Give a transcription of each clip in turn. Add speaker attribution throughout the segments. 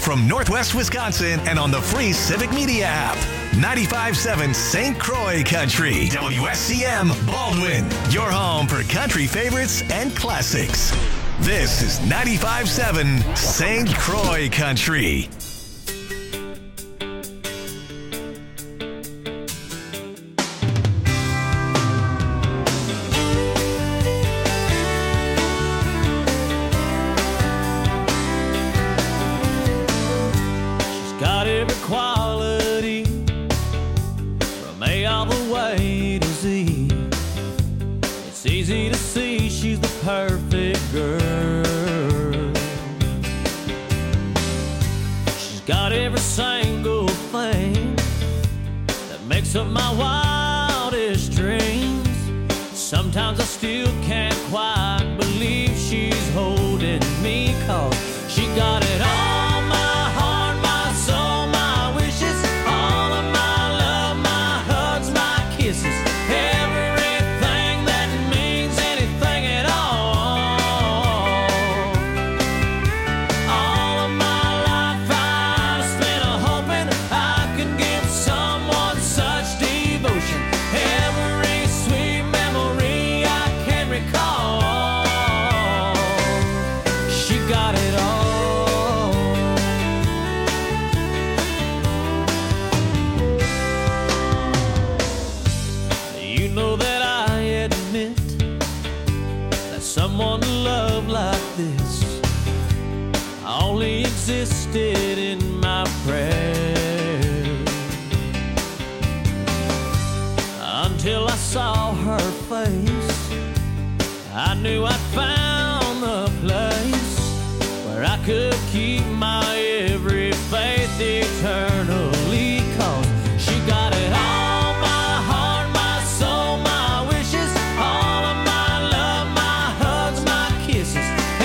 Speaker 1: Live from Northwest Wisconsin and on the free Civic Media app. 95.7 St. Croix Country. WSCM Baldwin. Your home for country favorites and classics. This is 95.7 St. Croix Country.
Speaker 2: Quality from A all the way to Z. It's easy to see she's the perfect girl. She's got every single thing that makes up my wildest dreams. Sometimes I still can't quite believe she's holding me, 'cause she got it all. Existed in my prayers until I saw her face. I knew I'd found the place where I could keep my every faith eternally, 'cause she got it all, my heart, my soul, my wishes, all of my love, my hugs, my kisses.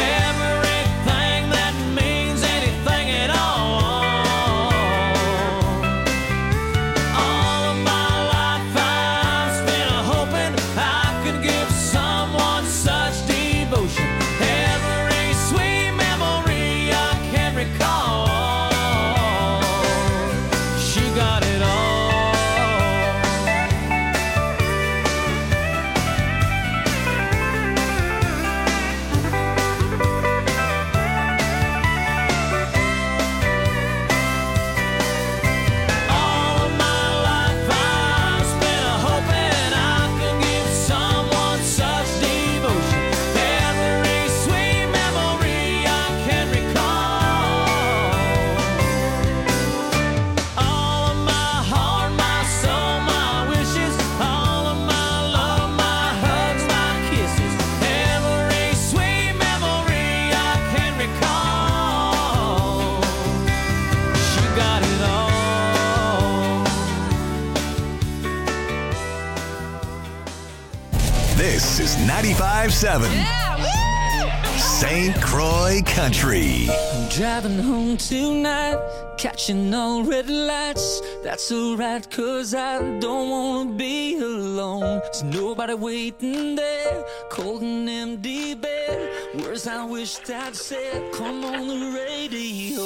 Speaker 1: This is 95.7 St. Croix Country.
Speaker 3: I'm driving home tonight, catching all red lights. That's alright, 'cause I don't wanna be alone. There's nobody waiting there, cold and empty bed. Words I wished I'd said, come on the radio.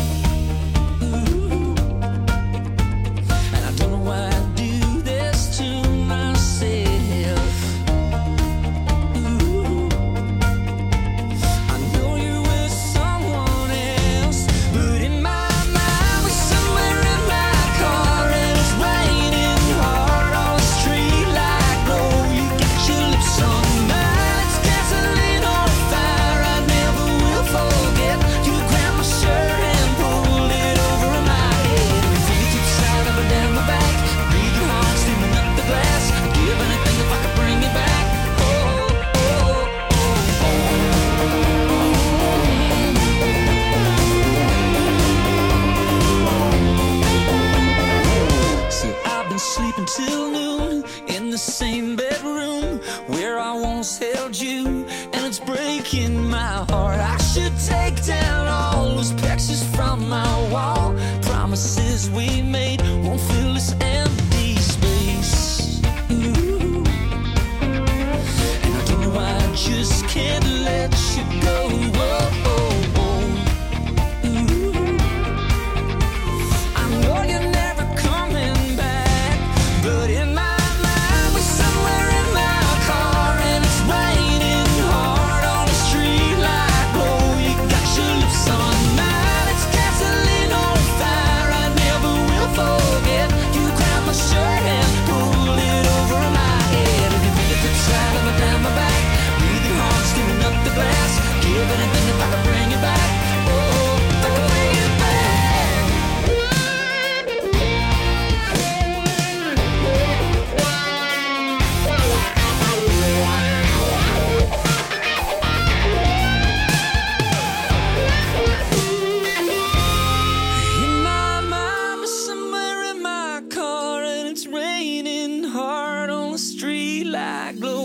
Speaker 3: Ooh. And I don't know why I do this to myself. Till noon in the same bedroom where I once held you, and it's breaking my heart. I should take down all those pictures from my wall. Promises we made won't fill this empty space. Ooh. And I don't know why I just can't let you go. Whoa, oh, oh. Ooh.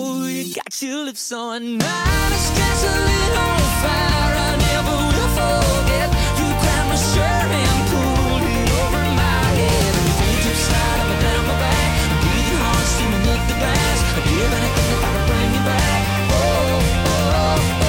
Speaker 3: Ooh, you got your lips on mine. It's gasoline on fire. I never will forget. You grabbed my shirt and pulled it over my head. You fingertips slide up and down my back. I'm breathing hard, steaming up the glass. I'd give anything if I could bring you back. Oh, oh, oh, oh.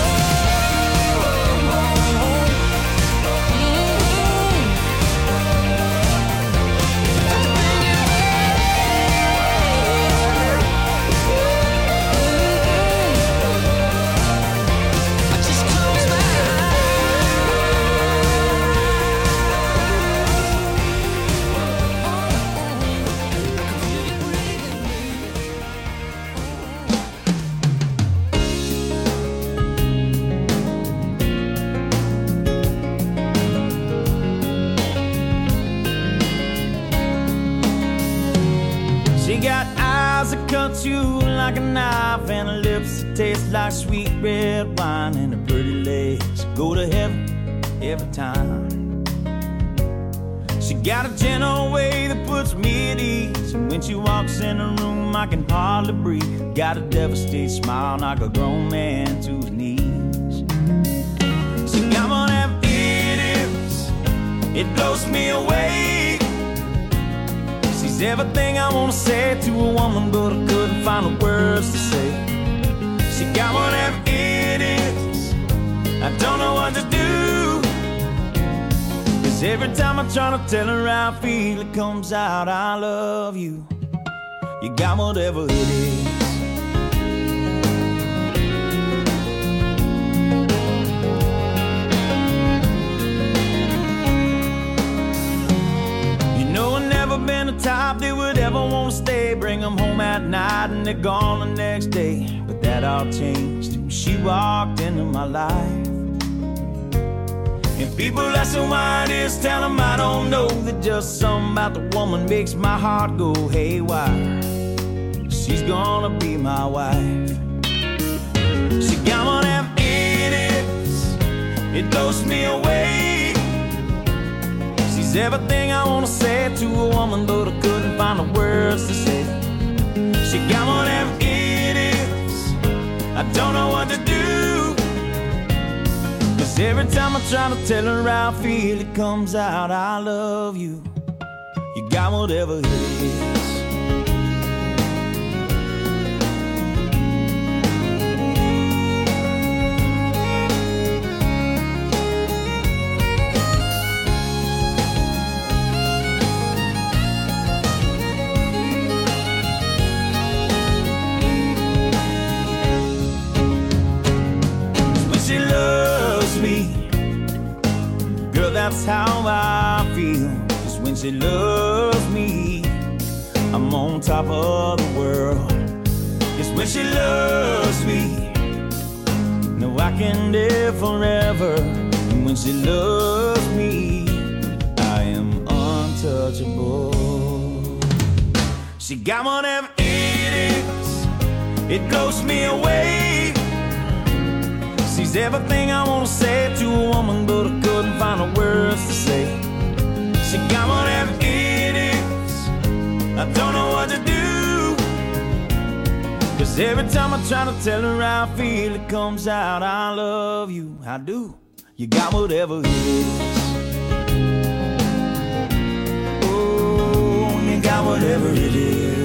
Speaker 2: Cut you like a knife and her lips that taste like sweet red wine and her pretty legs go to heaven every time. She got a gentle way that puts me at ease, and when she walks in the room I can hardly breathe. Got a devastating smile, knock a grown man to his knees. She got one of them idiots, it blows me away. She's everything I wanna say to a woman, but I couldn't find the words to say. She got one of them idiots, I don't know what to do. 'Cause every time I try to tell her how I feel, it comes out, I love you. You got whatever it is. Been the type that would ever want to stay, bring them home at night and they're gone the next day. But that all changed when she walked into my life. And people ask me why it is, tell them I don't know, that just something about the woman makes my heart go haywire. She's gonna be my wife. She got one of them idiots, it blows me away. She's everything I wanna say to a woman, but I couldn't find the words to say. She got one of them idiots, I don't know what to do. 'Cause every time I try to tell her how I feel, it comes out, I love you. You got whatever it is. That's how I feel, 'cause when she loves me, I'm on top of the world. 'Cause when she loves me, no, I can live forever. And when she loves me, I am untouchable. She got one of them idiots, it blows me away. She's everything I wanna say to a woman, but I couldn't find the words to say. She got one of them idiots, I don't know what to do. 'Cause every time I try to tell her how I feel, it comes out, I love you, I do. You got whatever it is. Oh, you got whatever it is.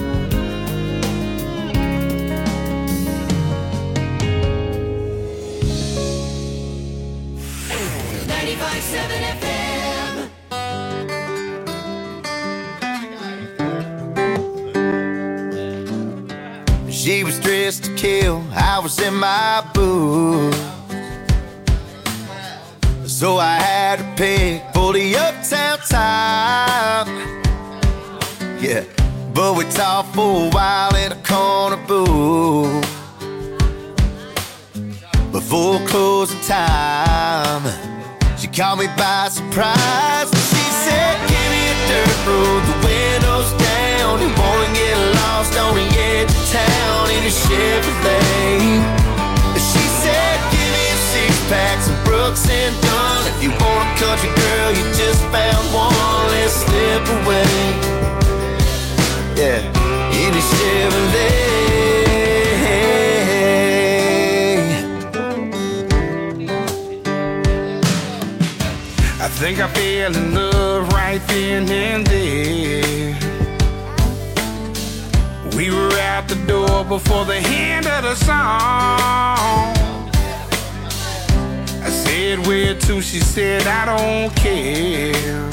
Speaker 3: 95.7 FM.
Speaker 4: She was dressed to kill, I was in my booth. So I had to pick for the uptown time. Yeah, but we talked for a while in a corner booth before closing time. She caught me by surprise. She said, give me a dirt road, the windows down. You wanna get lost on the edge of town in a Chevrolet. She said, give me a six-pack, some Brooks and Dunn. If you want a country girl, you just found one. Let's slip away. Yeah, in a Chevrolet.
Speaker 5: think I fell in love right then and there. We were out the door before the end of the song. I said, where to? She said, I don't care.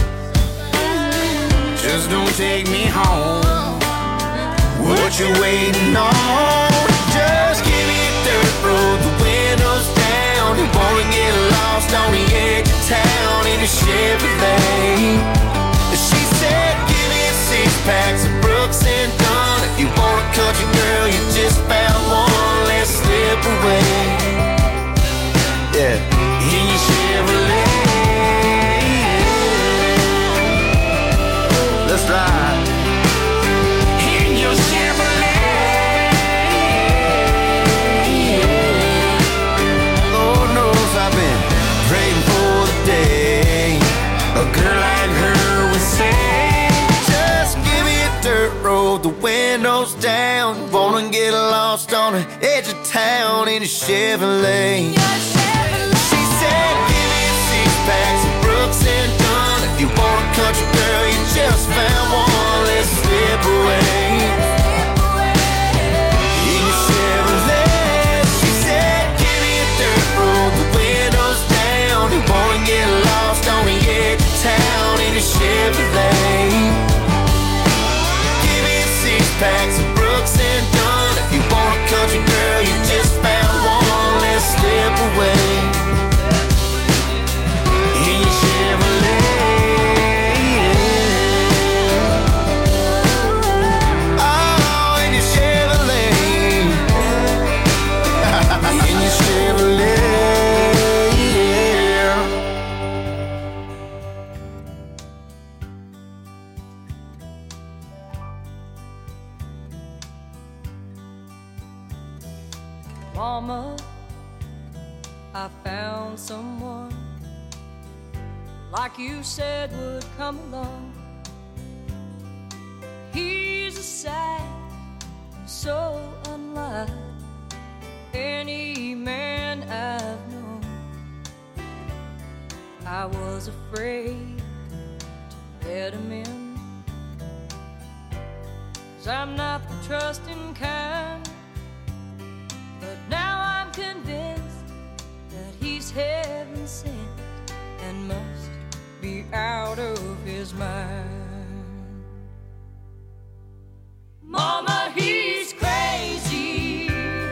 Speaker 5: Just don't take me home. What you waiting on? Just give me a dirt road, the windows down. You wanna get lost on the edge of town in a Chevrolet. She said, give me a 6-pack of Brooks and Dunn. If you want a country girl, you just found one. Let's slip away. Yeah, in your Chevrolet. Let's ride in your Chevrolet. Lord knows I've been praying for the day a girl like her would say, just give me a dirt road, the windows down. Wanna get lost on the edge of town in a Chevrolet. She said, give me a 6-pack of Brooks and Dunn. If you want a country girl, you just found one. Let's slip away in your Chevrolet. She said, give me a dirt road, the windows down. You wanna get lost on the edge of town in a Chevrolet. Give me a 6-pack of Brooks and Dunn. If you want a country girl, you just found one. Let's slip away in your Chevrolet. Oh, in your Chevrolet. In your Chevrolet.
Speaker 6: Mama, I found someone like you said would come along. He's a sight so unlike any man I've known. I was afraid to let him in, 'cause I'm not the trusting kind. But now I'm convinced that he's heaven sent and must be out of his mind. Mama, he's crazy,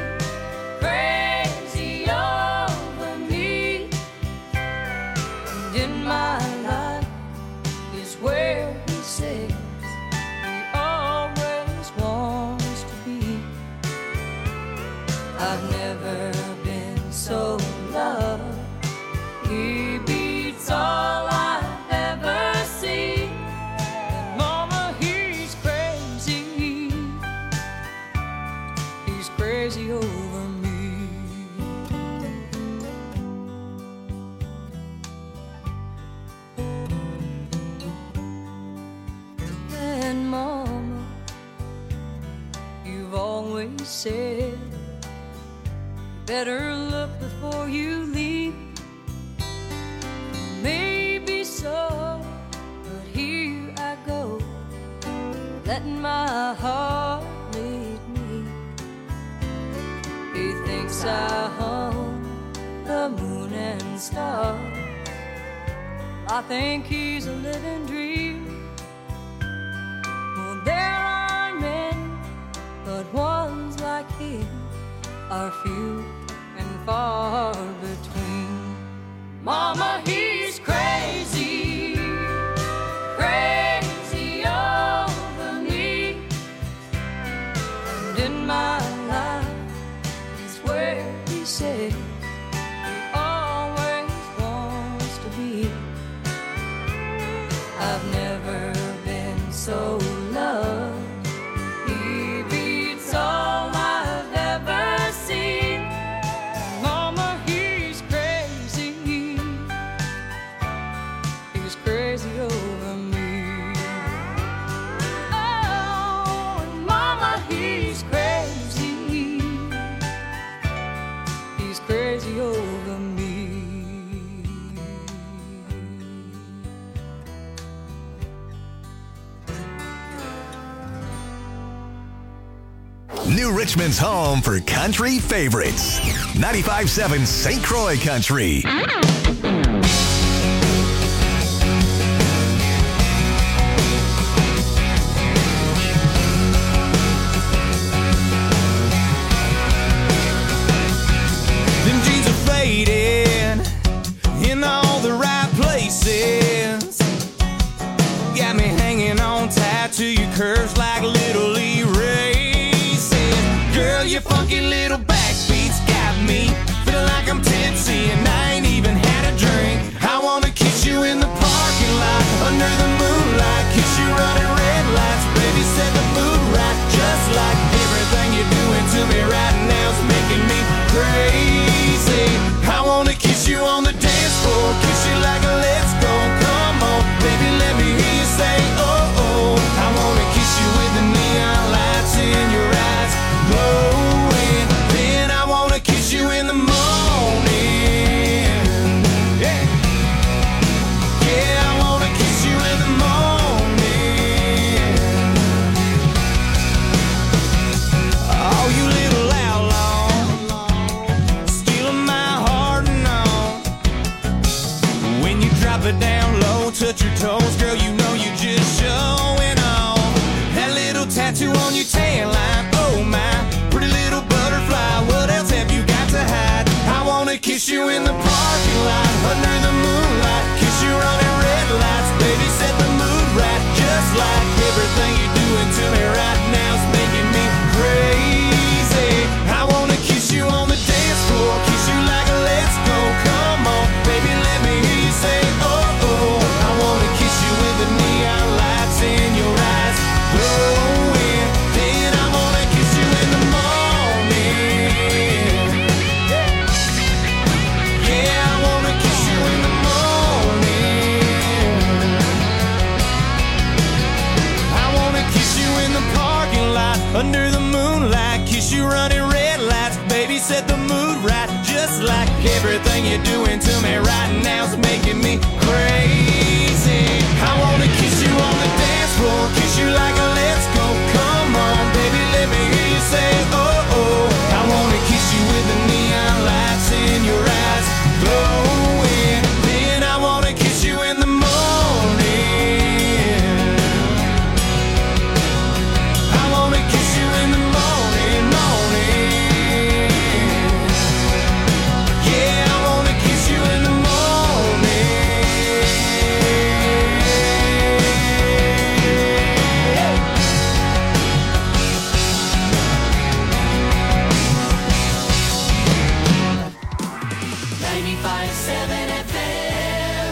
Speaker 6: crazy over me. And in my life is where he says he always wants to be. I've never been so loved. He beats all I've ever seen. And Mama, he's crazy. He's crazy over me. And Mama, you've always said better look before you leave. Maybe so, but here I go, letting my heart lead me. He thinks I hung the moon and stars. I think he's a living dream. Well, there are men, but ones like him are few and far between. Mama, he's crazy, crazy over me. And in my life is where he says he always wants to be. I've never been so loved. He beats all I've ever seen. Mama, he's crazy. He's crazy over me. Oh, and Mama, he's crazy. He's crazy.
Speaker 1: New Richmond's home for country favorites. 95.7 St. Croix Country.
Speaker 5: Them jeans are faded in all the right places. Got me hanging on tight to your curves like little Lee races. Girl, your funky little backbeats got me feeling like I'm tipsy and I ain't even had a drink. I wanna kiss you in the parking lot under the moonlight, kiss you running red lights, baby, set the mood right. Just like everything you're doing to me right now is making me crazy. I wanna kiss you on the dance floor, kiss you like a let's go. Come on, baby, let me hear you say oh oh. I wanna kiss you with the neon lights in your eyes glowing. Then I wanna kiss you in the morning. Yeah, yeah, I wanna kiss you in the morning. Oh, you little outlaw, stealing my heart and all. When you drop it down low, touch your toes, girl, you know you just showing off. That little tattoo on your tan line, oh my, pretty little butterfly, what else have you got to hide? I wanna kiss you in the parking lot, under the moonlight, kiss you running red lights, baby, set the mood right. Just like everything you're doing to me right now is making me crazy. I wanna kiss you on the dance floor, kiss you like a let's go. Come on, baby, let me hear you say oh oh. I wanna kiss you with the neon lights in your eyes glowing. Then I wanna kiss you in the morning. Yeah, I wanna kiss you in the morning. I wanna kiss you in the parking lot under the moonlight, kiss you running red lights, baby, set the mood right. Just like everything you're doing to me right now is making me crazy. I wanna kiss you on the dance floor, kiss you like a let's go. Come on, baby, let me hear you say oh oh. I wanna kiss you with the neon lights in your eyes glowing. Then I wanna kiss you in the morning. I wanna kiss you in the morning, morning. Yeah, I wanna kiss you in the morning.
Speaker 3: 95.7 FM.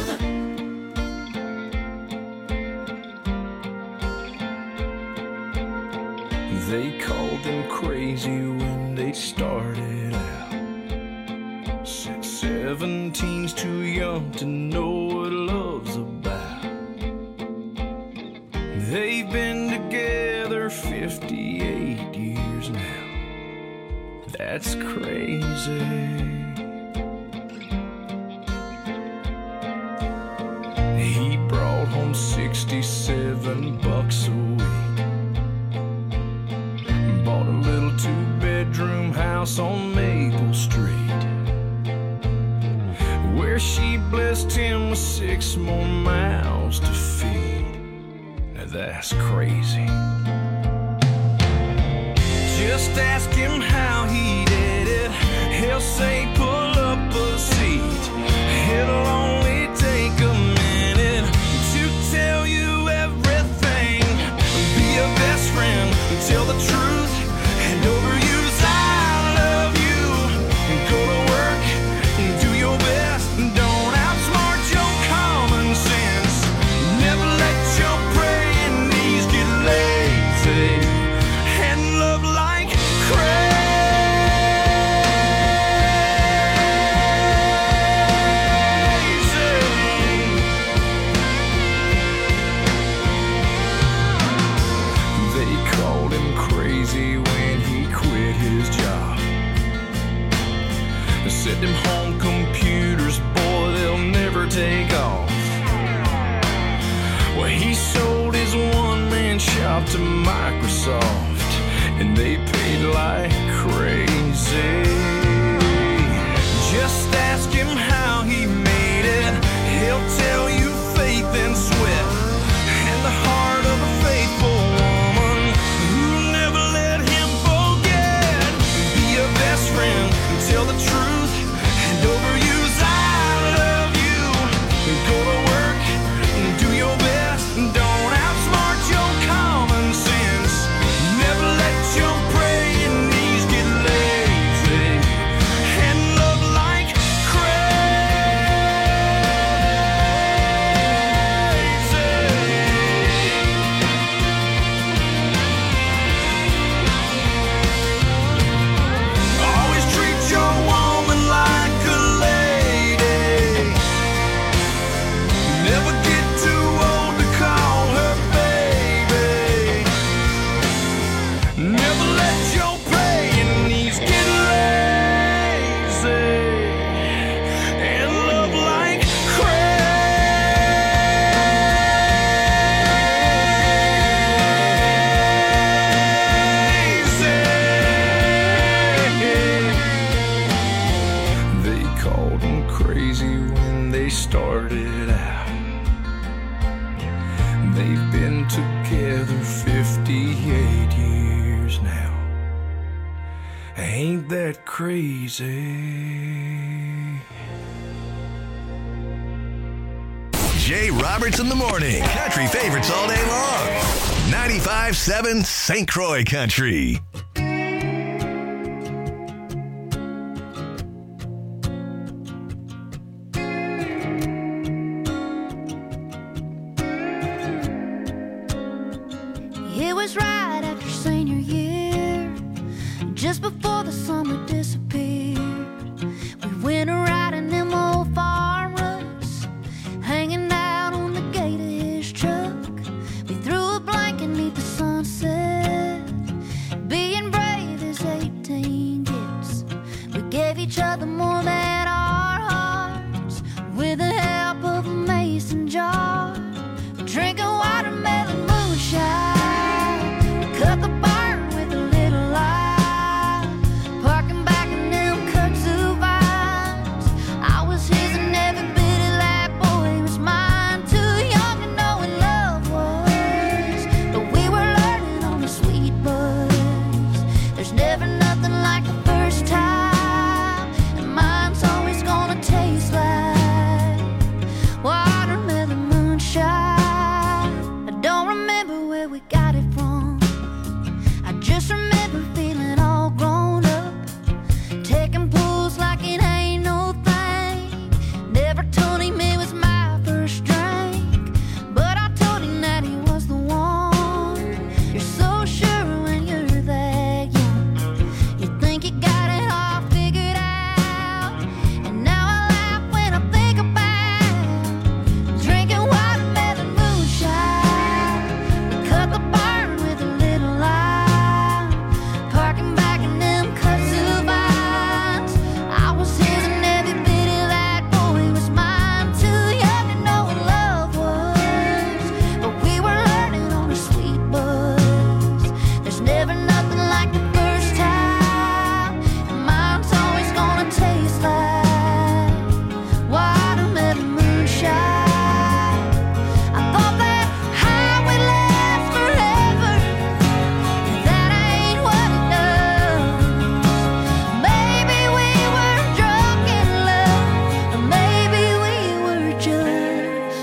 Speaker 5: They called them crazy when they started out. Said 17's too young to know what love's about. They've been together 58 years now. That's crazy. He brought home $67 a week. Bought a little two-bedroom house on Maple Street, where she blessed him with 6 more mouths to feed. Now that's crazy. Just ask him how he did it. He'll say pull up a seat. It'll only take a minute to tell you everything. Be a best friend, tell the truth, and overuse I love you. Go to work, do your best, don't outsmart your common sense. Never let your praying knees get lazy, and love like crazy. They called him crazy when he quit his job. They said them home computers, boy, they'll never take off. Well, he sold his one-man shop to Microsoft
Speaker 7: and they paid like crazy. Just ask him how he made it. He'll tell you faith and sweat and the heart of a faithful woman who never let him forget. Be a best friend, tell the truth, and overuse I love you. Go to work, do your best, don't outsmart your common sense. Never let your praying knees get lazy, and love like always treat your woman like a lady. Never get too old to call her baby. Never let your praying knees get lazy, and love like crazy. They called him crazy when they started out. They've been together 58 years now. Ain't that crazy?
Speaker 1: Jay Roberts in the morning. Country favorites all day long. 95.7 St. Croix Country.
Speaker 8: It was right after senior year, just before the summer disappeared. We went around in them old farm ruts, hanging out on the gate of his truck. We threw a blanket neath the sunset, being brave as 18 gets. We gave each other more than our hearts, with the help of a mason jar, drinking watermelon moonshine. Cut the barn with a little light, parking back in them kudzu vines. I was his and every bit of that boy was mine. Too young to know what love was, but we were learning on the sweet buzz. There's never nothing like the first time, and mine's always gonna taste like watermelon moonshine. I don't remember where we got it from, I just remember feeling all grown up, taking pulls like it ain't no thing. Never told him it was my first drink, but I told him that he was the one. You're so sure when you're that young, you think you got it all figured out. And now I laugh when I think about drinking watermelon moonshine. We cut the barn with a little light, parking back in them kudzu vines. I was his and every bit of that boy was mine. Too young to know what love was, but we were learning on a sweet buzz. There's never nothing like the first time, and mine's always gonna taste like watermelon moonshine. I thought that high would last forever, that ain't what it does. Maybe we were drunk in love, or maybe we were just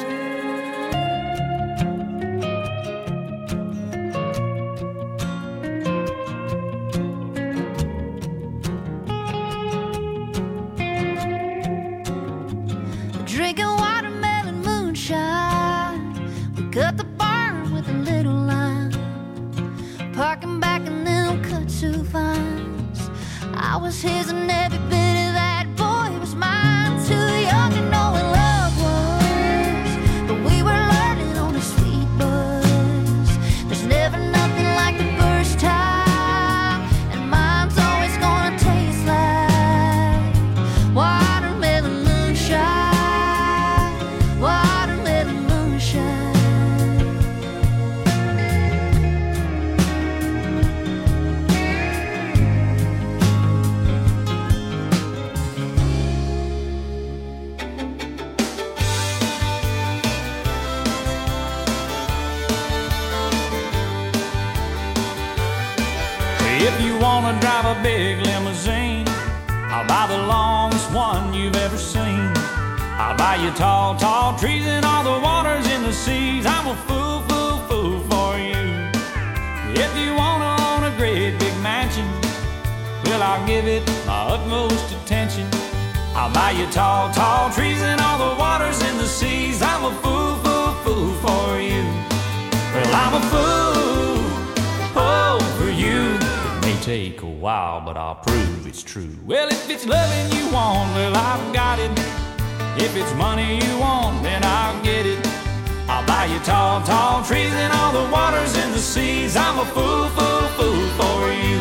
Speaker 8: drinking watermelon moonshine. We cut the barn with a little line, parking back in them kudzu vines. I was his and every bit of that boy was mine. Too young to know what love was, but we were learning on a sweet buzz. There's never nothing like the first time, and mine's always gonna taste like watermelon moonshine. Watermelon moonshine.
Speaker 2: that big limousine. I'll buy the longest one you've ever seen. I'll buy you tall, tall trees and all the waters in the seas. I'm a fool, fool, fool for you. If you wanna own a great big mansion, well, I'll give it my utmost attention. I'll buy you tall, tall trees and all the waters in the seas. I'm a fool, fool, fool for you. Well, I'm a fool, oh, for you. It may take a while, but I'll prove it's true. Well, if it's loving you want, well, I've got it. If it's money you want, then I'll get it. I'll buy you tall, tall trees and all the waters in the seas. I'm a fool, fool, fool for you.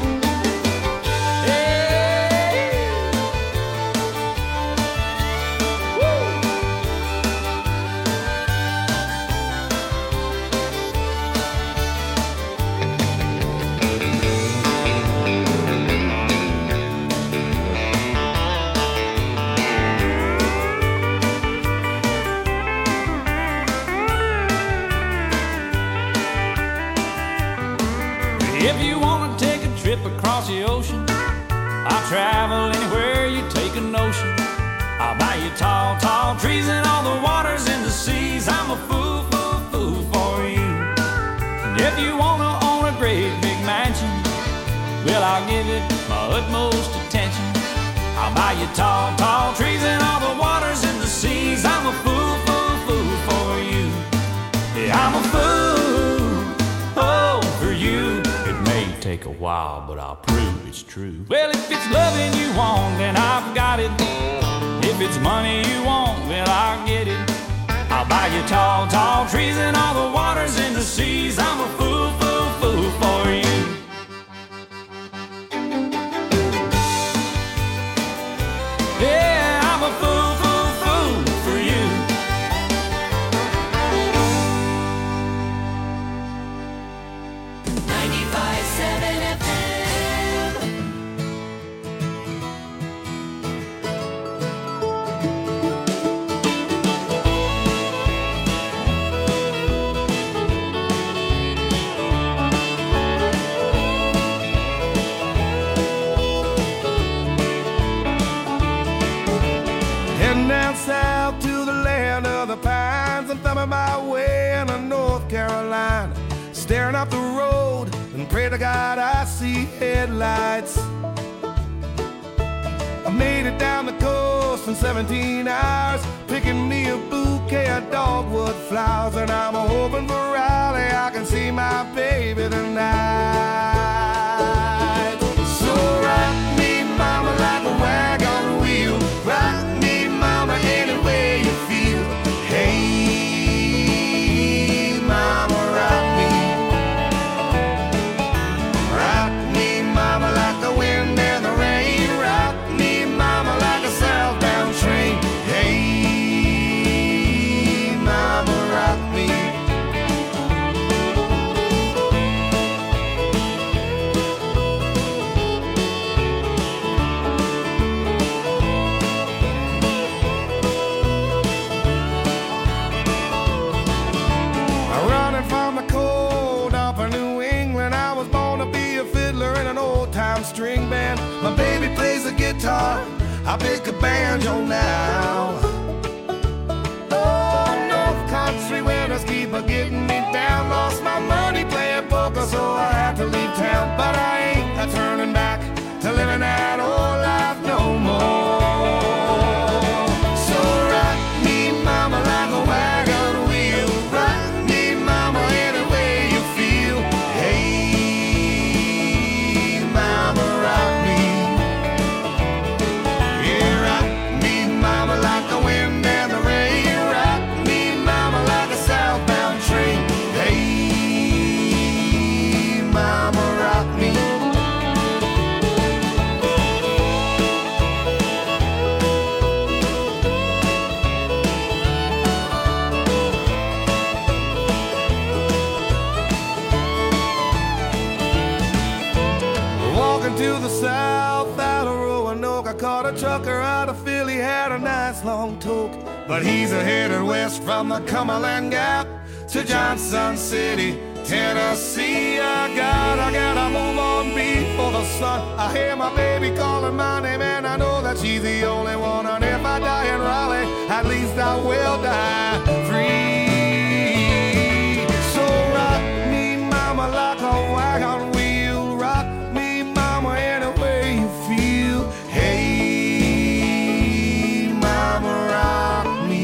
Speaker 2: If you want to take a trip across the ocean, I'll travel anywhere you take a notion. I'll buy you tall, tall trees and all the waters in the seas. I'm a fool, fool, fool for you. And if you want to own a great big mansion, well, I'll give it my utmost attention. I'll buy you tall, tall trees and all the waters in the seas. I'm a fool, fool, fool for you. Yeah, I'm a fool, oh, for you. Take a while, but I'll prove it's true. Well, if it's loving you want, then I've got it. If it's money you want, then I'll get it. I'll buy you tall, tall trees and all the waters in the seas. I'm a fool, fool, fool for you. Yeah, I'm a fool, fool, fool for you.
Speaker 7: South to the land of the pines, I'm thumbing my way into North Carolina, staring up the road and pray to God I see headlights. I made it down the coast in 17 hours, picking me a bouquet of dogwood flowers, and I'm hoping for Raleigh I can see my baby tonight. So rock me, mama, like a wagon wheel. Rock me, mama, any way you feel. Hey, mama, rock me. Rock me, mama, like the wind and the rain. Rock me, mama, like a southbound train. Hey, mama, rock me. String band, my baby plays the guitar, I pick a banjo now. Oh, North Country winners keep a getting me down. Lost my money playing poker, so I had to leave town. But I ain't a turning back to living that old life no more. So rock me, mama, like a wagon wheel. Rock me, mama, any way you feel. Hey, mama, rock me. Yeah, rock me, mama, like the wind and the rain. Rock me, mama, like a southbound train. Hey, mama, rock me. Walking to the south out of Roanoke, I caught a trucker out of Philly, had a nice long toke. But he's a headed west from the Cumberland Gap to Johnson City,
Speaker 5: Tennessee, I gotta move on before the sun. I hear my baby calling my name, and I know that she's the only one. And if I die in Raleigh, at least I will die free. So rock me, mama, like a wagon wheel. Rock me, mama, any way you feel. Hey, mama, rock me.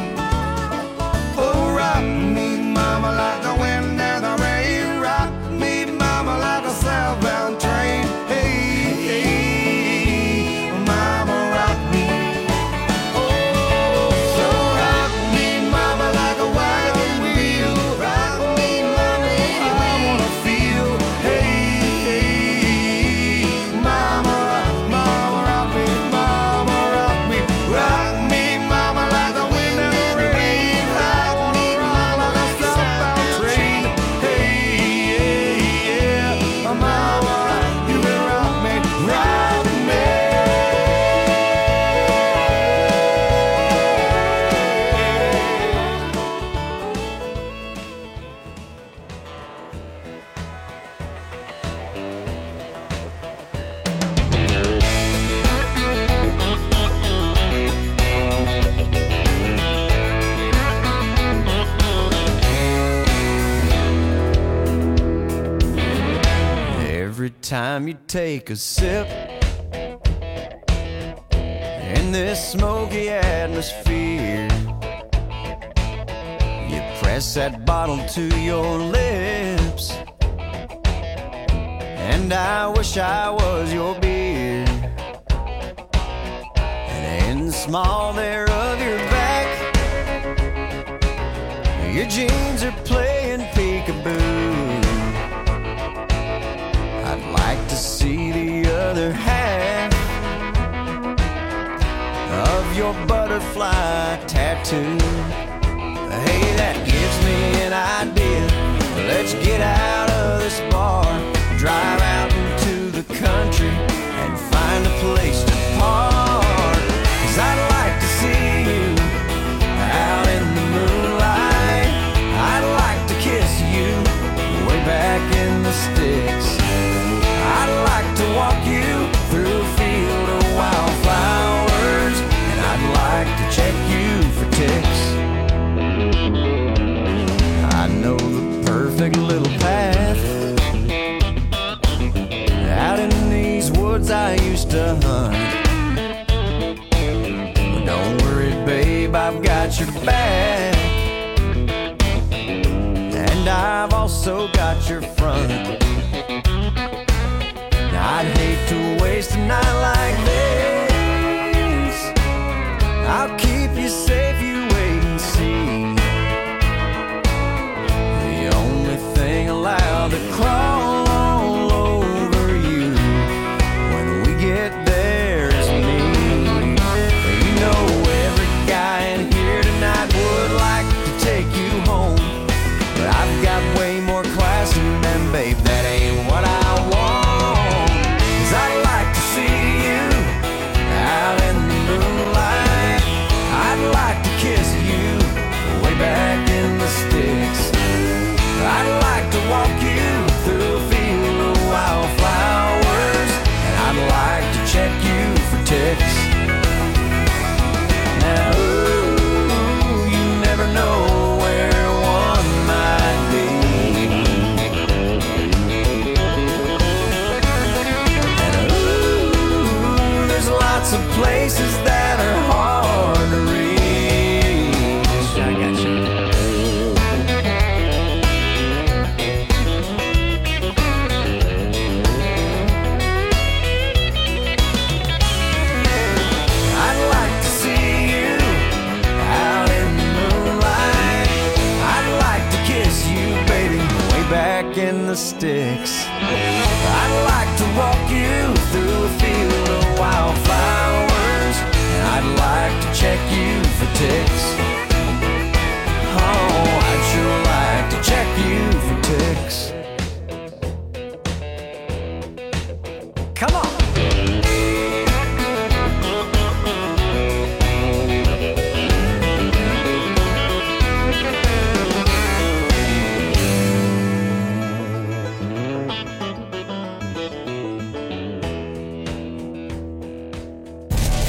Speaker 5: Oh, rock me, mama, like the wind and the rain. Rock me, mama, like a southbound train. Hey, hey, mama, rock me. Oh, so rock me, mama, like a wagon wheel. Rock me, mama, I wanna feel. Hey, hey, mama, rock me, mama, rock me. Rock me, mama, like the wind and the rain. I wanna rock like a southbound train. Hey, yeah, mama, you can rock me, rock me.
Speaker 9: Every time you take a sip in this smoky atmosphere, you press that bottle to your lips, and I wish I was your beer. And in the small there of your back, your jeans are playing peekaboo. I'd like to see the other half of your butterfly tattoo. Hey, that gives me an idea. Let's get out of this bar, drive out into the country, and find a place to park. 'Cause I'd like to see you out in the moonlight. I'd like to kiss you way back in the sticks. I'd like to walk you through a field of wildflowers, and I'd like to check you for ticks. I know the perfect little path out in these woods I used to hunt. But don't worry, babe, I've got your back, and I've also got your front. I'd hate to waste a night like this. I'll keep you safe, you wait and see. The only thing allowed to crawl all over you when we get there is me. You know every guy in here tonight would like to take you home, but I've got way more class than them, babe, that ain't what I want. I'd like to see you out in the moonlight. I'd like to kiss you way back in the sticks. I'd like to walk you through a field of wildflowers, and I'd like to check you for ticks. Now, ooh, you never know where one might be. Lots of places that are hard to reach. I got you. I'd like to see you out in the moonlight. I'd like to kiss you, baby, way back in the sticks. I'd like to walk you through a field of wildflowers,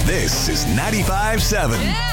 Speaker 1: This is 95.7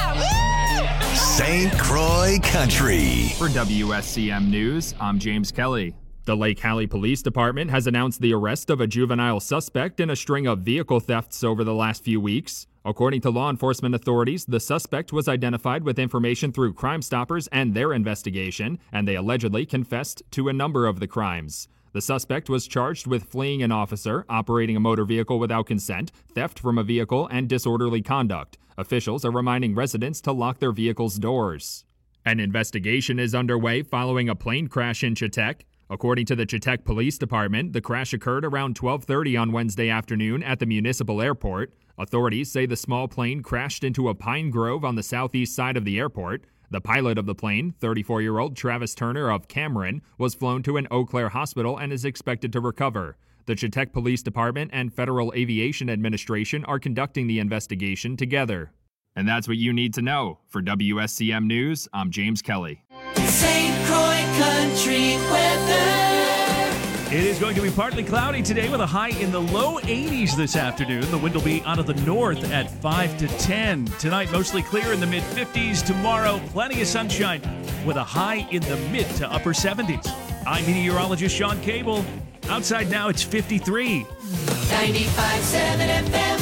Speaker 1: St. Croix Country.
Speaker 10: For WSCM News, I'm James Kelly. The Lake Hallie Police Department has announced the arrest of a juvenile suspect in a string of vehicle thefts over the last few weeks. According to law enforcement authorities, the suspect was identified with information through Crime Stoppers and their investigation, and they allegedly confessed to a number of the crimes. The suspect was charged with fleeing an officer, operating a motor vehicle without consent, theft from a vehicle, and disorderly conduct. Officials are reminding residents to lock their vehicles' doors. An investigation is underway following a plane crash in Chetek. According to the Chetek Police Department, the crash occurred around 12:30 on Wednesday afternoon at the municipal airport. Authorities say the small plane crashed into a pine grove on the southeast side of the airport. The pilot of the plane, 34-year-old Travis Turner of Cameron, was flown to an Eau Claire hospital and is expected to recover. The Chetek Police Department and Federal Aviation Administration are conducting the investigation together. And that's what you need to know. For WSCM News, I'm James Kelly.
Speaker 3: St. Croix Country weather.
Speaker 11: It is going to be partly cloudy today with a high in the low 80s this afternoon. The wind will be out of the north at 5 to 10. Tonight, mostly clear in the mid-50s. Tomorrow, plenty of sunshine with a high in the mid to upper 70s. I'm meteorologist Sean Cable. Outside now, it's 53.
Speaker 3: 95.7 FM.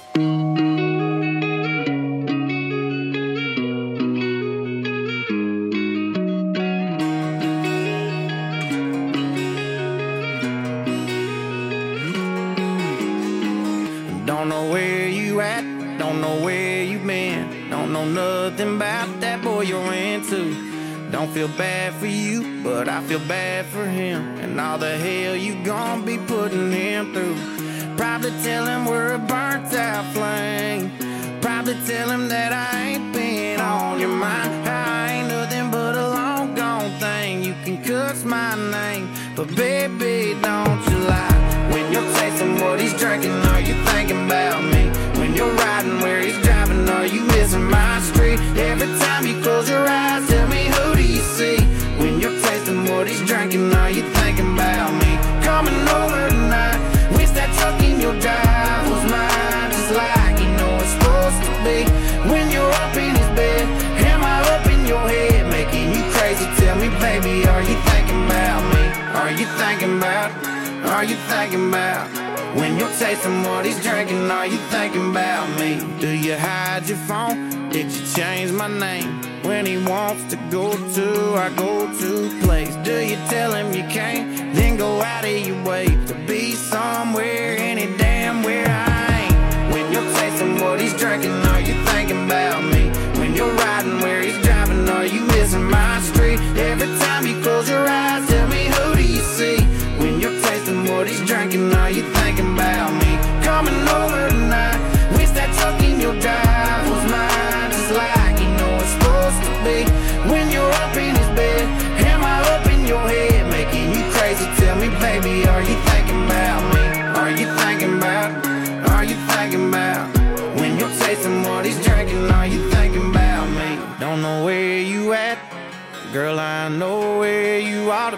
Speaker 5: Don't know where you at, don't know where you been, don't know nothing about that boy you're into. Don't feel bad for you, but I feel bad for him, and all the hell you gon' be putting him through. Probably tell him we're a burnt out flame, probably tell him that I ain't been on your mind. I ain't nothing but a long gone thing, you can cuss my name, but baby don't you lie. When you're tasting what he's drinking, are you thinking about me? When you're riding where he's driving, are you missing my street? Every time you close your eyes, tell me who do you see? When you're tasting what he's drinking, are you thinking about me? Coming over tonight, wish that truck in your drive was mine, just like you know it's supposed to be. When you're up in his bed, am I up in your head, making you crazy? Tell me, baby, are you thinking about me? Are you thinking about? Are you thinking about? When you're tasting what he's drinking, are you thinking about me? Do you hide your phone? Did you change my name? When he wants to go to our go-to place, do you tell him you can't? Then go out of your way to be somewhere, any damn where I ain't. When you're tasting what he's drinking, are you thinking about me? When you're riding where he's driving, are you missing my street? Every time you close your eyes, tell me who do you see? When you're tasting what he's drinking, are you thinking about me? Coming over tonight, wish that truck in your drive was mine, just like you know it's supposed to be. When you're up in his bed, am I up in your head, making you crazy? Tell me, baby, are you thinking about me? Are you thinking about? Are you thinking about? When you're tasting what he's drinking, are you thinking about me? Don't know where you at, girl, I know where you ought to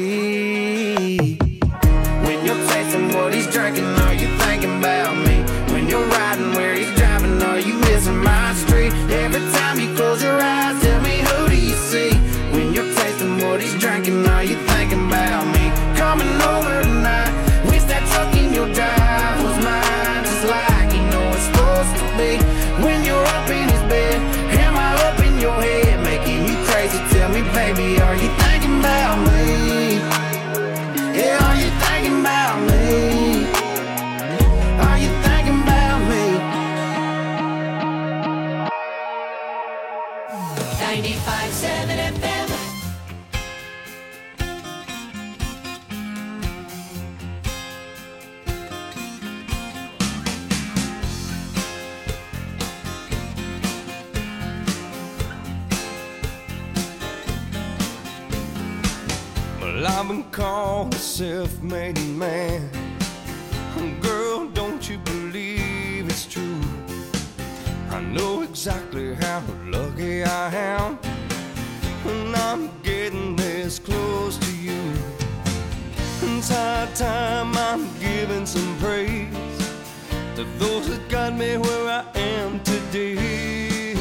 Speaker 5: be. When you're tasting what he's drinking, are you thinking about me? When you're riding where he's driving, are you missing my street? Every time you close your eyes, tell me who do you see? When you're tasting what he's drinking, are you thinking about me? Coming over tonight, wish that truck in your drive was mine, just like you know it's supposed to be. When you're up in his bed, am I up in your head, making you crazy? Tell me, baby, are you thinking about me? Yeah, are you thinking about me? Are you thinking about me?
Speaker 3: 95.7 FM.
Speaker 7: Well, I've been called a self-made man. Girl, don't you believe it's true? I know exactly how lucky I am, and I'm getting this close to you. It's high time I'm giving some praise to those that got me where I am today.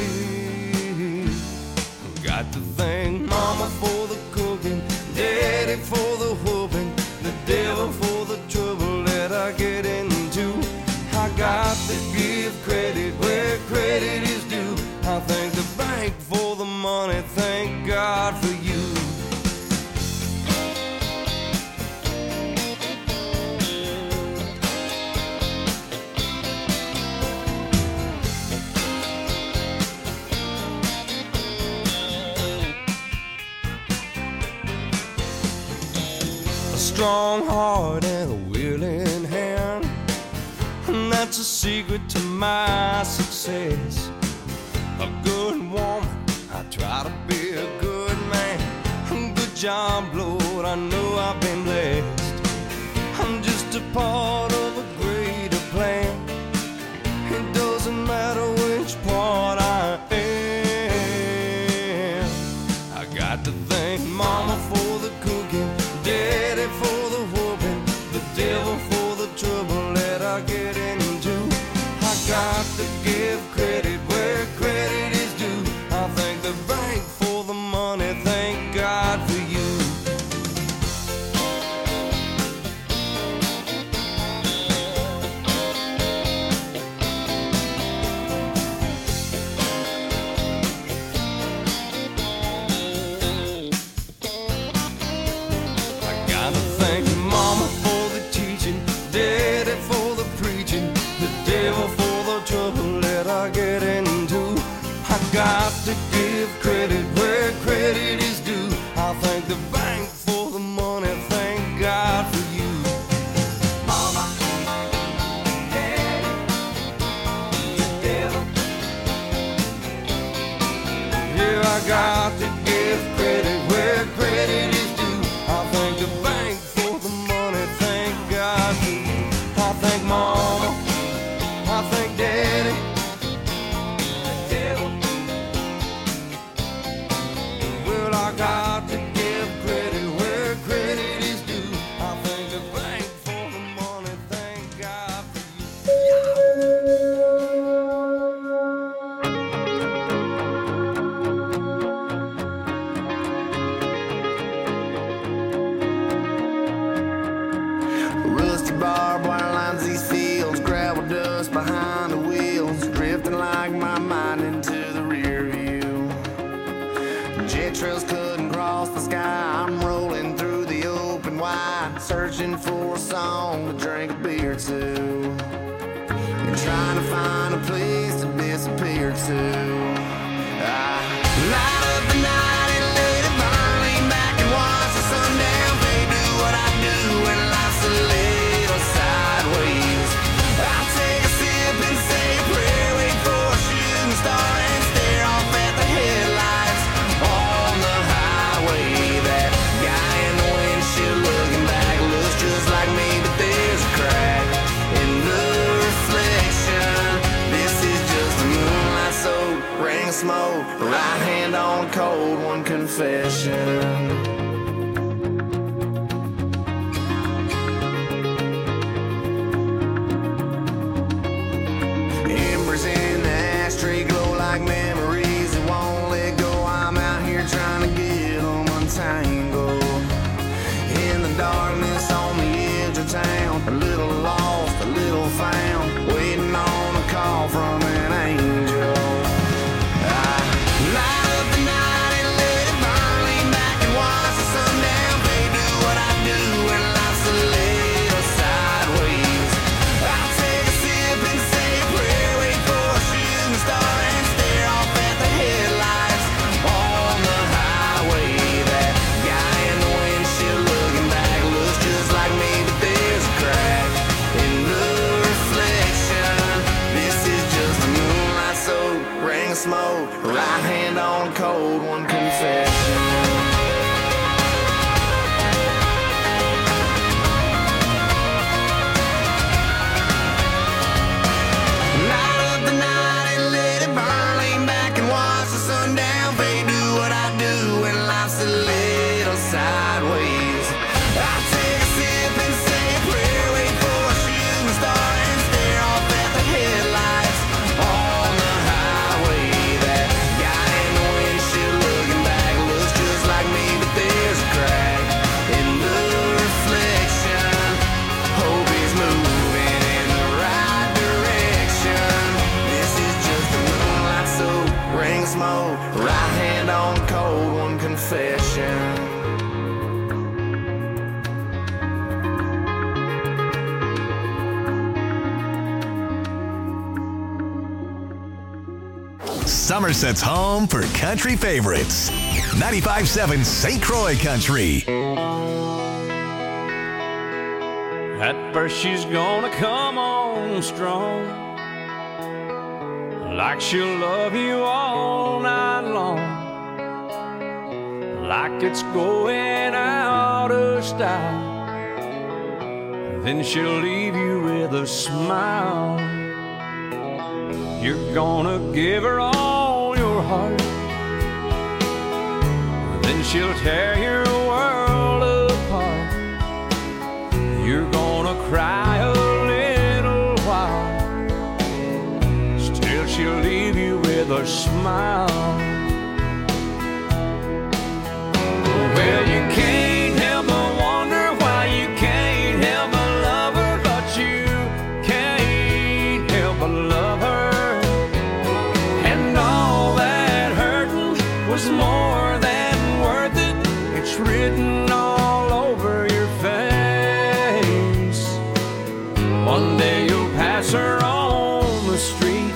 Speaker 7: Got to thank Mama for the cooking, Daddy for the whooping, the devil for the trouble that I get into. I got to give credit where credit is due. I thank the bank for the money, thank God for you. A strong heart and a willing hand, and that's a secret to my success. A good woman, I try to be a good man. Good job, Lord, I know I've been blessed. I'm just a part of a greater plan. It doesn't matter which part I am. I got to thank Mama for the cooking, Daddy for the whooping, the devil for the trouble that I get into. I got to give credit where credit is due. I thank the bank for the money, thank God for you. I gotta thank Mama for the teaching, Daddy for the preaching, the devil for the trouble that I get into. I got to give credit where credit is due. I thank the bank for the money, thank God for you. Mama, Daddy, the devil. Yeah, I got to give credit where credit is due. I thank the bank for the money, thank God for you. I thank Mama, I thank Daddy, the devil. Well, I got to give credit where credit is due. I thank the bank for the money, thank God for
Speaker 4: Rusty barbed wire lines these fields, gravel dust behind the wheels, drifting like my mind into the rear view. Jet trails couldn't cross the sky. I'm rolling through the open wide, searching for a song to drink a beer to, and trying to find a place to disappear to. I light up the night and let it burn, lean back and watch the sundown fade. Do what I do when life's a little sideways. I'll take a sip and say a prayer, wait for a shooting star and stare off at the headlights on the highway. That guy in the windshield looking back looks just like me, but there's a crack in the reflection. This is just a moonlight soaked ring of smoke, right hand on a cold one confession. Embers in the ashtray glow like memories that won't let go. I'm out here trying to get them untangled. In the darkness on the edge of town, a little lost, a little found, waiting on a call from an angel. I light up the night and let it burn, lean back and watch the sundown fade. Do what I do when life's a little sideways. I'll take a sip and say a prayer, wait for a shooting star and stare off at the headlights on the highway. That guy in the windshield looking back looks just like me, but there's a crack in the reflection. This is just a moonlight soaked ring of smoke, right hand on a cold one confession. Light up the night and let it burn, lean back and watch the sundown fade. Do what I do when life's a little sideways. I take a sip and say a prayer, wait for a shooting star and stare off at the
Speaker 9: confession.
Speaker 1: Somerset's home for country favorites. 95.7 St. Croix Country.
Speaker 2: At first she's gonna come on strong, like she'll love you all night long, like it's going out of style. Then she'll leave you with a smile. You're gonna give her all your heart, then she'll tear your world apart. You're gonna cry a little while, still she'll leave you with a smile. Well, you can't help but wonder why you can't help but love her, but you can't help but love her. More than worth it, it's written all over your face. One day you'll pass her on the street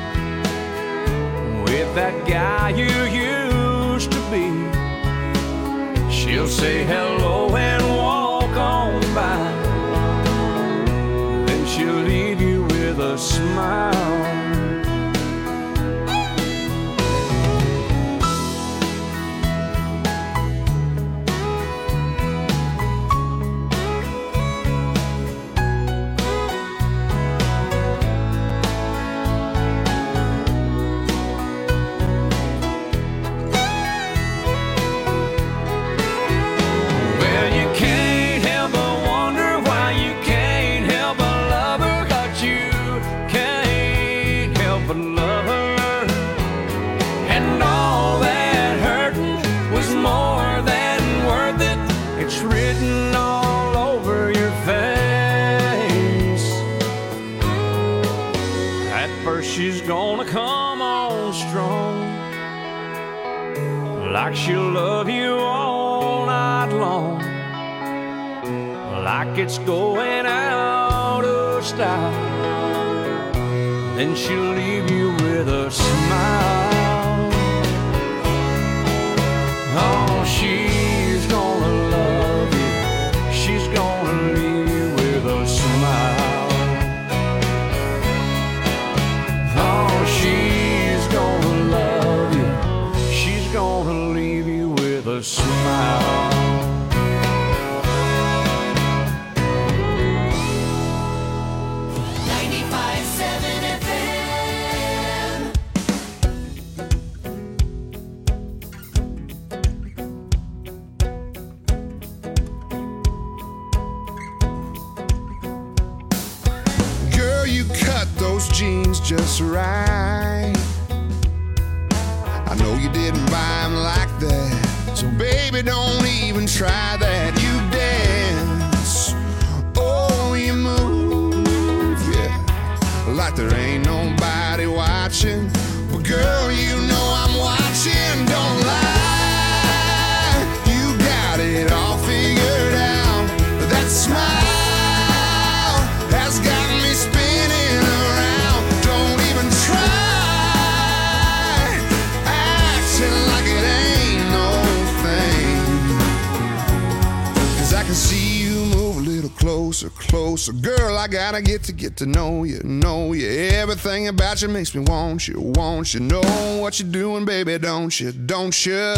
Speaker 2: with that guy you used to be. She'll say hello and walk on by, then she'll leave you with a smile. She's gonna come on strong, like she'll love you all night long, like it's going out of style. Then she'll leave you with a smile. Oh, she's gonna love you, she's gonna leave you with a smile. She's gonna love you, she's gonna leave you with a smile.
Speaker 3: 95.7 FM.
Speaker 5: Girl, you cut those jeans just right. I know you didn't buy them like that, so baby, don't even try that. You dance, oh, you move, yeah, like there ain't nobody watching. But girl, you know I'm watching, don't lie. You got it all figured out. That smile has got me spinning around. Don't even try acting like it ain't no thing, 'cause I can see you move a little closer, closer. Girl, I gotta get to know you, know you. Everything about you makes me want you, want you. Know what you're doing, baby, don't you, don't you?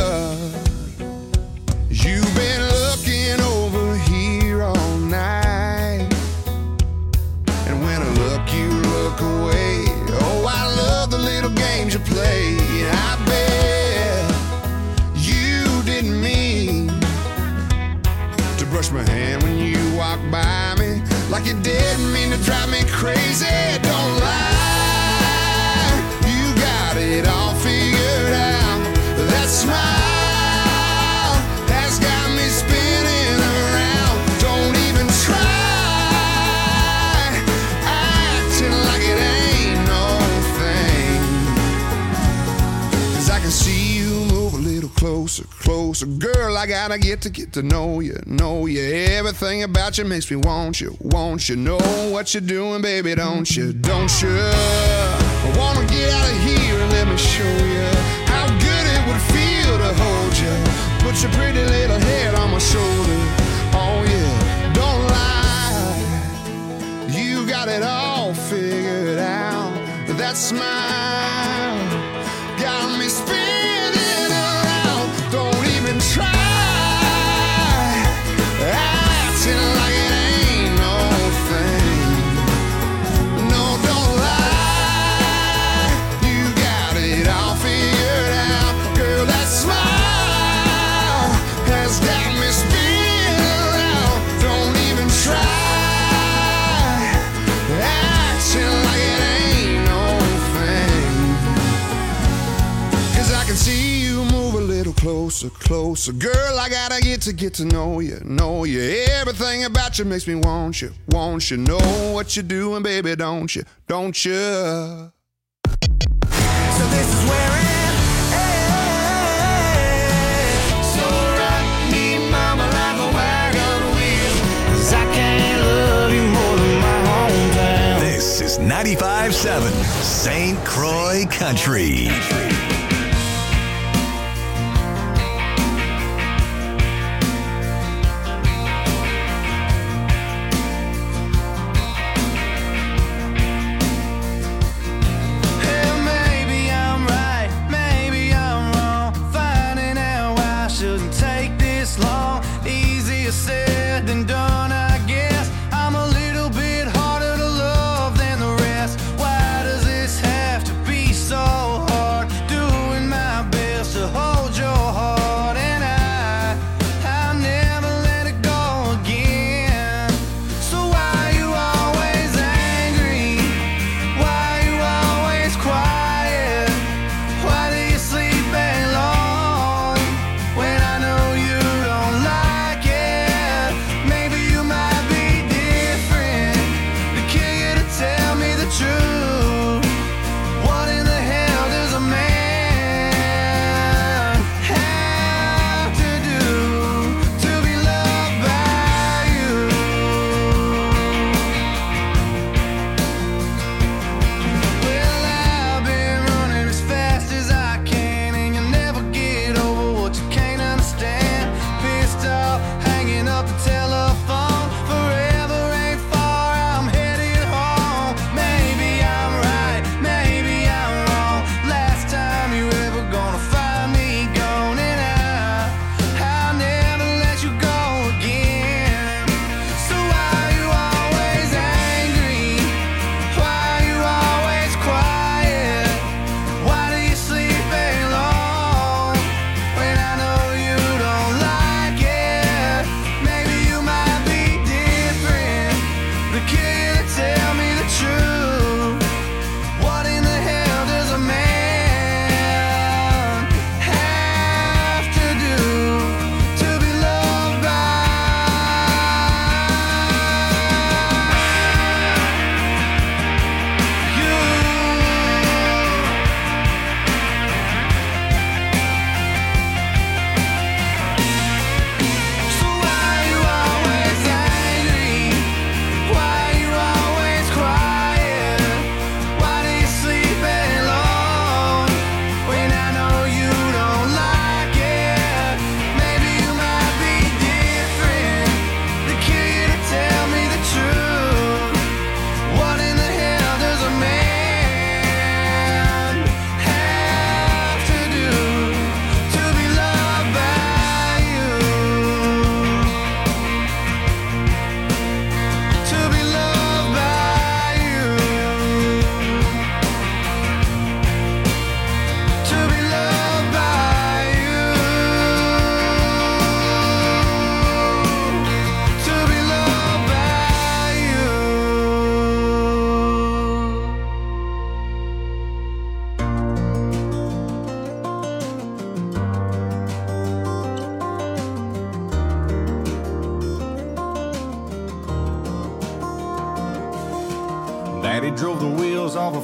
Speaker 5: You've been looking over here all night, and when I look, you look away. Oh, I love the little games you play. I bet you didn't mean to brush my hand when you walked by me, like you didn't mean to drive me crazy. Don't lie, you got it all figured out. That smile has got me spinning around. Don't even try acting like it ain't no thing, 'cause I can see you move a little closer, closer. closer. Girl, I gotta get to know you, know you. Everything about you makes me want you, know what you're doing, baby, don't you, I wanna get out of here and let me show you how good it would feel to hold you. Put your pretty little head on my shoulder. Oh yeah, don't lie, you got it all figured out. That smile got me spinning around. Don't even try acting like it ain't no thing. No, don't lie, you got it all figured out. Girl, that smile has got me spinning around. Don't even try acting like it ain't no thing. 'Cause I can see you move a little closer. Girl, I gotta get to know you, Everything about you makes me want you, know what you're doing, baby, don't you? So this is where it ends. So rock me, mama, like a wagon wheel, 'cause I can't love you more than my hometown.
Speaker 1: This is 95.7 St. Croix Country.
Speaker 7: Said than done, I guess. I'm a little bit harder to love than the rest. Why does this have to be so hard? Do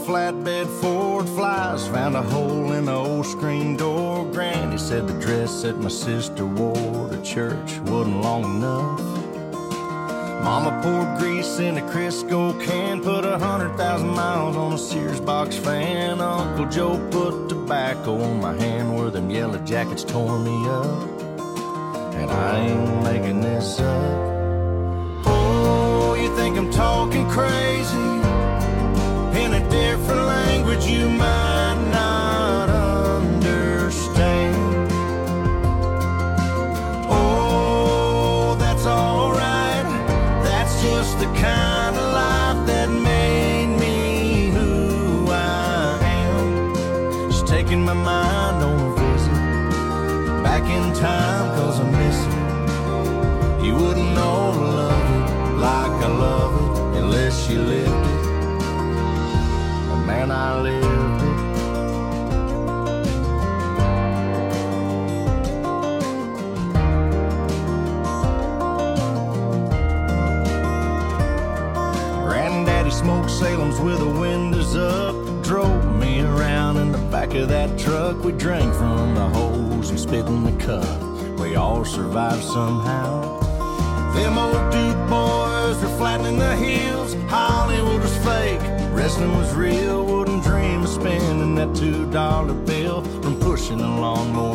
Speaker 5: flatbed Ford flies. Found a hole in the old screen door. Granny said the dress that my sister wore to church wasn't long enough. Mama poured grease in a Crisco can, put 100,000 miles on a Sears box fan. Uncle Joe put tobacco on my hand where them yellow jackets tore me up. And I ain't making this up. Oh, you think I'm talking crazy in a different language you might not understand. Oh, that's alright. That's just the kind of life that made me who I am. Just taking my mind on a visit back in time, 'cause I miss it. You wouldn't know to love it like I love it unless you lived it. And man, I lived it. Granddaddy smoked Salem's with the windows up. Drove me around in the back of that truck. We drank from the hose and spit in the cup. We all survived somehow. Them old Duke boys were flattening the heels. Hollywood was fake, wrestling was real. Wouldn't dream of spending that $2 bill from pushing a lawnmower